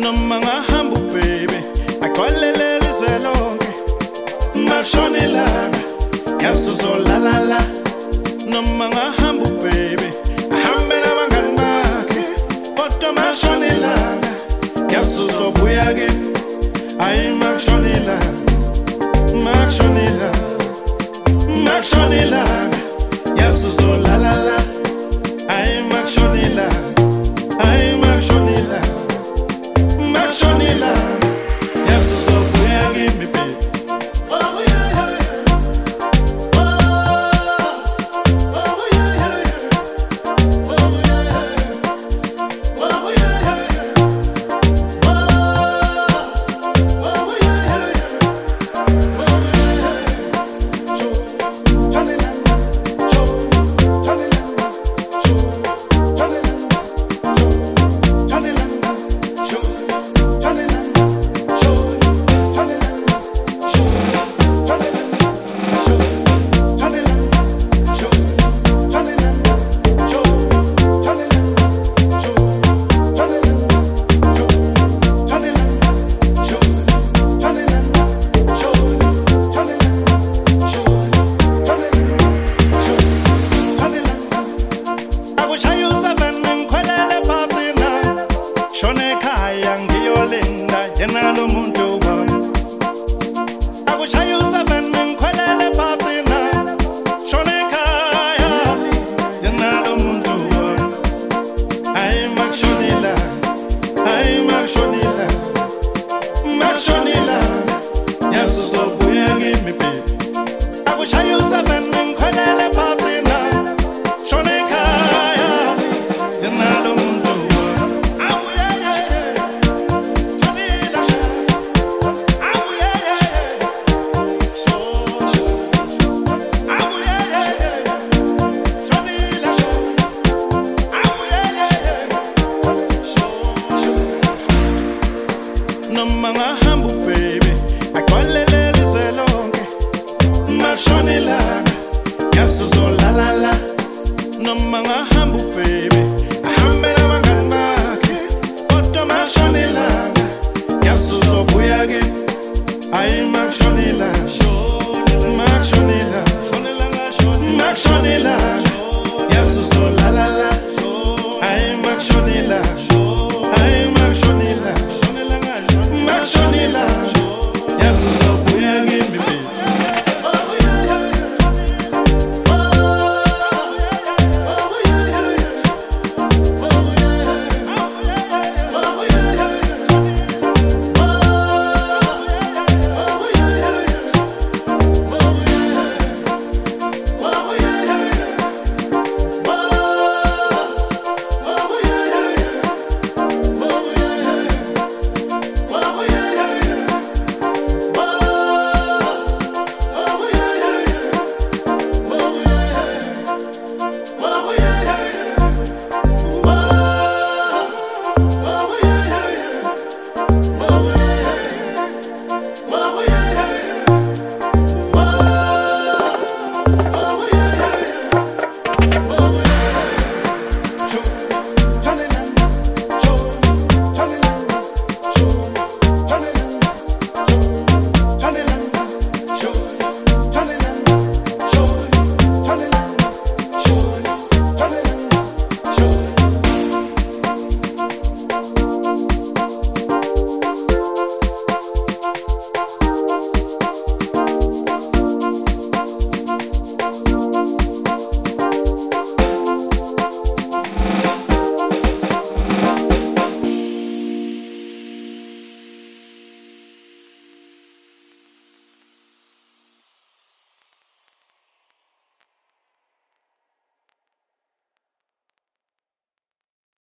noma ngahamba baby agcwalele ilizwe lonke mashona ilanga yasuzolala noma ngahamba baby ahambe nabangani bakhe kodwa mashona ilanga yasuzobuya ke ayi mashona ilanga mashona ilanga mashona ilanga yasuzolala ayi mashona ilanga ayi mashona ilanga mashona ilanga yasuzobuya kimi baby oh yeah yeah oh oh yeah yeah oh yeah oh yeah oh Yenalo muntu wami akushaya u7 ngikhwelele phansi na shona ekhaya yenalo muntu wami ayi makshonila yasuzobuya kimi baby akushaya u7 ngikhwelele phansi na shona ekhaya yenalo muntu noma ngahamba baby agcwalele ilizwe lonke mashona ilanga yasuzolala noma ngahamba baby ahambe nabangani bakhe kodwa mashona ilanga yasuzobuya ke ayi mashona ilanga mashona ilanga